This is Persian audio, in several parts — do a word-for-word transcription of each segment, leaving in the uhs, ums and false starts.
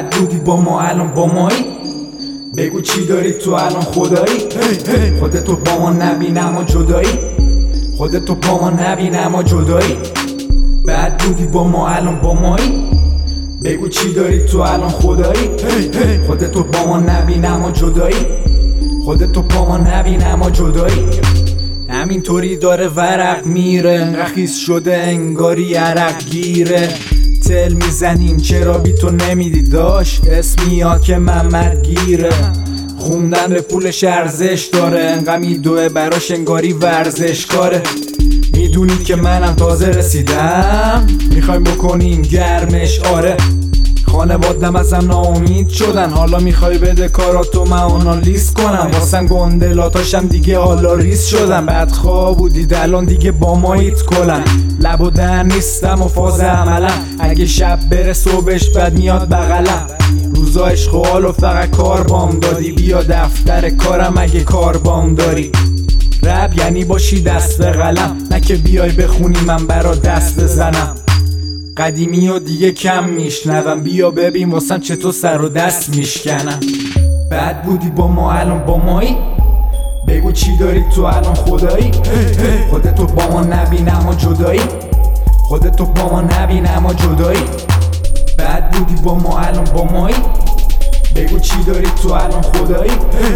بعد بودی با ما الان با مایی. بگو چی داری تو الان خدایی؟ خودتو با ما نبین اما جدایی. خودتو با ما نبین اما جدایی. بعد بودی با ما الان با مایی. بگو چی داری تو الان خدایی؟ خودتو با ما نبین اما جدایی. خودتو با ما نبین اما جدایی. همینطوری داره ورق میره، انقدر خیس شده انگاری عرق گیره. تل میزنیم چرا بی تو نمیدی داشت، اسم میاد که محمد گیره. خوندن به پولش ارزش داره، انقدر میدوه براش انگاری ورزش کاره. میدونی که منم تازه رسیدم، میخوایم بکنیم گرمش آره. خانوادم ازم ناامید شدن، حالا میخوای بده کاراتو من آنالیز کنم. واسم گندلاتاشم دیگه حالا ریز شدن. بدخواه بودید الان دیگه با مایید کلن. لب و دهن نیستم و فاز عملم، اگه شب بره صبحش بد میاد بغلم. روزا عشق و حال و فقط کار بام دادی، بیا دفتر کارم اگه کار بام داری. رب یعنی باشی دست به قلم، نه که بیای بخونی من برا دست بزنم. قدیمی و دیگه کم میشنوم، بیا ببین واسم چطور سر و دست میشکنم. بعد بودی با ما الان با مایی. بگو چی داری تو الان خدایی؟ خودتو با ما نبین اما جدایی. خودتو با ما نبین اما جدایی. بعد بودی با ما الان با مایی. بگو چی داری تو الان خدایی؟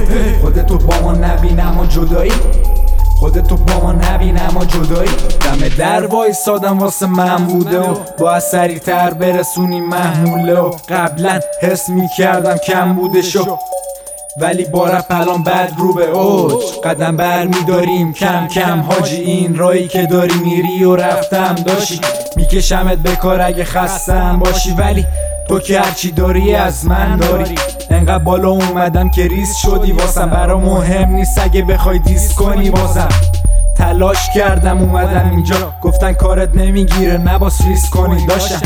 خودتو با ما نبین اما جدایی. خودتو با ما نبین اما جدایی. دم در وایسادم واسه من بوده و باید سریع تر برسونی محموله. و قبلا حس میکردم کم بوده شو، ولی با رپ الان بد رو به اوج. قدم بر میداریم کم کم حاجی، این رایی که داری میری و رفتم داشی. میکشمت به کار اگه خستم باشی، ولی تو که هرچی داری از من داری. انقدر بالا اومدم که ریز شدی واسم، برا مهم نیست اگه بخوای دیس کنی بازم. تلاش کردم اومدم اینجا، گفتن کارت نمیگیره نباس ریس کنی داشتم.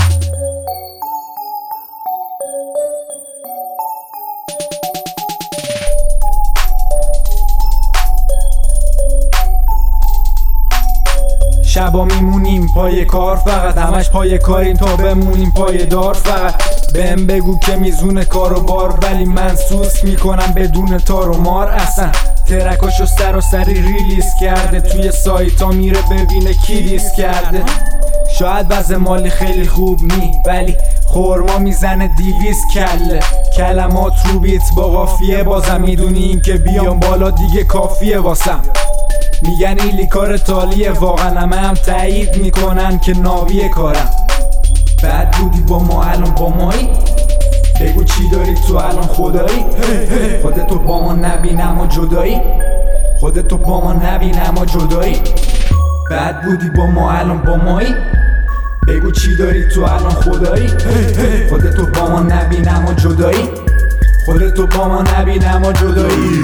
شبا میمونیم پای کار فقط، همش پای کاریم تا بمونیم پای دار فقط. بهم بگو که میزون کار و بار، ولی من سوس میکنم بدون تار و مار. اصلا ترکاشو سر و سری ریلیز کرده، توی سایتا میره ببینه کی دیس کرده. شاید وضع مالی خیلی خوب نی، ولی خورما میزنه دیویز کله. کلمات رو بیت با قافیه، بازم میدونی این که بیام بالا دیگه کافیه واسم. میگن ایلی کار تالیه، واقعا همه هم تایید میکنن که ناویه کارم. بعد بودی با ما الان با مایی. بگو چی داری تو الان خدایی؟ خودتو با ما نبین اما جدایی. خودتو با ما نبین اما جدایی. بعد بودی با ما الان با مایی. بگو چی داری تو الان خدایی؟ خودتو با ما نبین اما جدایی. خودتو با ما نبین اما جدایی.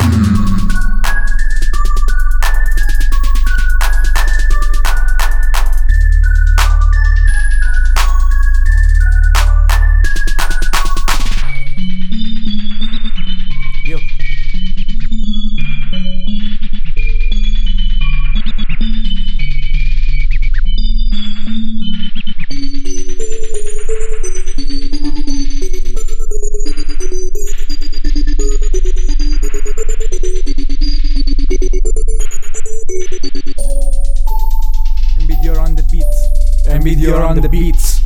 Embiid, you're on the beat. Embiid, you're on the beat.